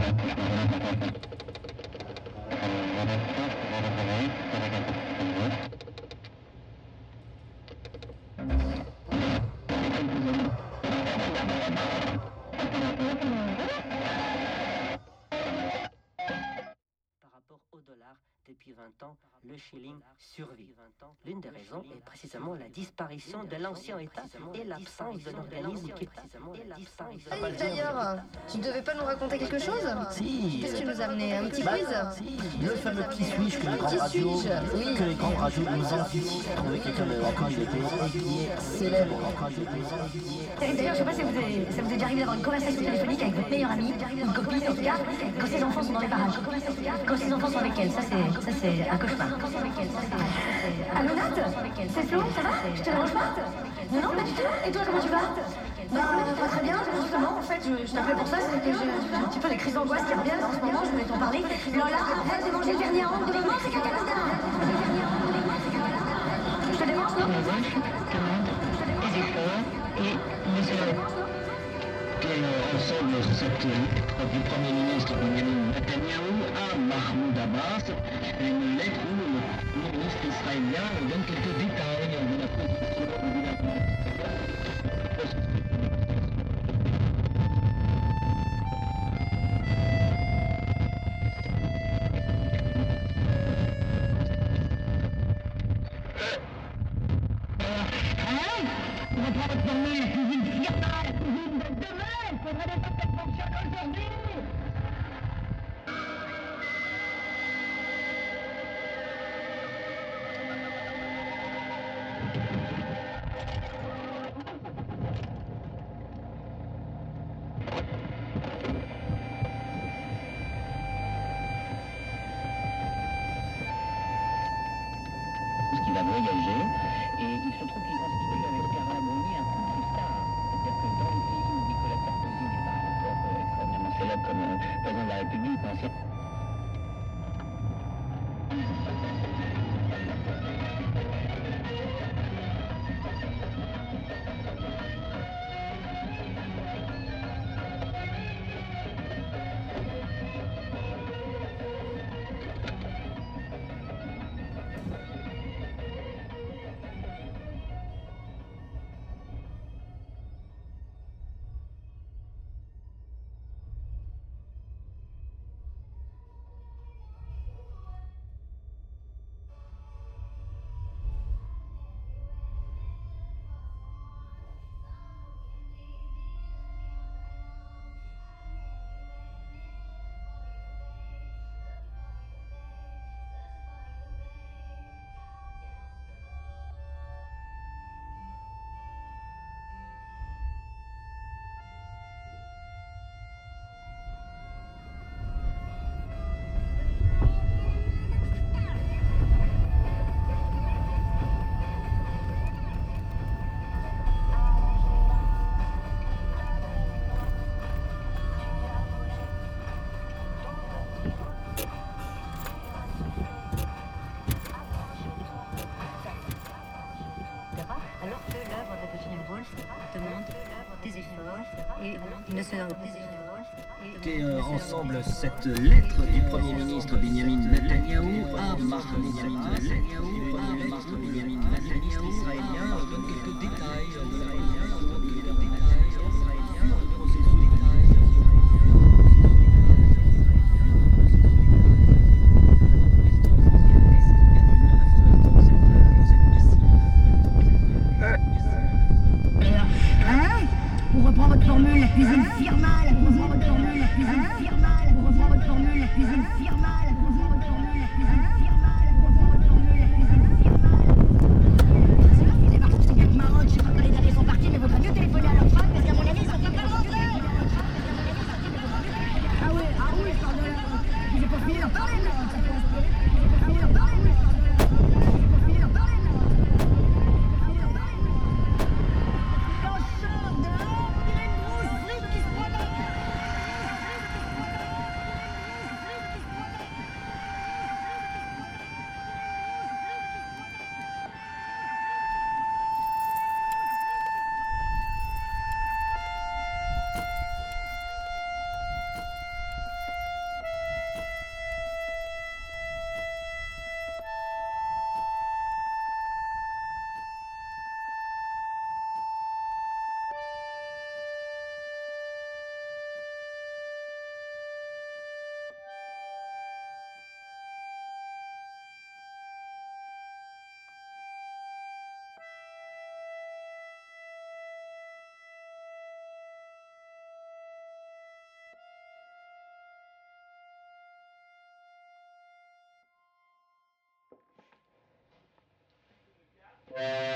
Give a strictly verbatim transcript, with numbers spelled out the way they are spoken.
Depuis vingt ans, le shilling survit. L'une des raisons est précisément la disparition de l'ancien État et l'absence de l'organisme qui Allez, d'ailleurs, tu ne devais pas nous raconter quelque chose? Si. Qu'est-ce que tu nous as amené? Un petit bah, quiz? Si. Le fameux qui suis-je que les grandes Qui radios, suis-je? Oui. que les grandes radios nous envient. Trouver quelqu'un de quand il était aiguillé, célèbre, quand il était aiguillé. D'ailleurs, je sais pas si vous est, ça vous est déjà arrivé d'avoir une conversation téléphonique avec votre meilleure amie, une copine en tout cas, quand ses enfants sont dans les parages. Quand ses enfants sont avec elle, ça c'est, ça c'est un cauchemar. Allô Nat? C'est Flo, ça va? Je te dérange pas? Non, non, pas du tout. Et toi, comment tu vas? Bah, pas très bien, justement, en fait, je, je t'appelais pour ça, c'est que j'ai j'ai un petit peu des crises d'angoisse qui reviennent en ce moment, je voulais t'en parler. Lola, arrête de manger le vernis à ongles de maman, c'est caca là. Je te dérange, non? Les efforts et nous allons ensemble cette lettre du Premier ministre Benjamin Netanyahou à Mahmoud Abbas, une lettre où le ministre israélien donne quelques détails de la position du gouvernement. On va prendre votre formule, la cuisine firma, la cuisine de demain, il faudrait des pas qu'elle fonctionne aujourd'hui. Qui va voyager, et il se trouve qu'il constitue avec Pierre Lamoni un couple star. C'est-à-dire que dans les pays où Nicolas Sarkozy n'est pas encore euh, extrêmement célèbre comme euh, président de la République, on sait... Alors que l'œuvre de Virginia Woolf demande des efforts et ne se Écoutez euh, ensemble cette lettre du Premier ministre Benjamin Netanyahou à Mahmoud Abbas. Le Premier ministre Benjamin Netanyahou israélien donne quelques détails de la Pour reprendre votre formule, la cuisine firma, la cuisine votre formule, la cuisine firma, pour reprendre votre formule, la cuisine firma, la cuisine votre formule, la cuisine firma, pour reprendre votre formule, la cuisine firma. C'est parti, c'est bien que Maroc, je sais pas quand les derniers sont partis, mais vaudrait mieux téléphoner à leur femme, parce qu'à mon avis, ils sont pas mal rentrés. Ah oui, ah oui, pardon, j'ai pas fini d'en parler, là. J'ai pas fini d'en parler, là. J'ai pas fini d'en parler, là. Thank you.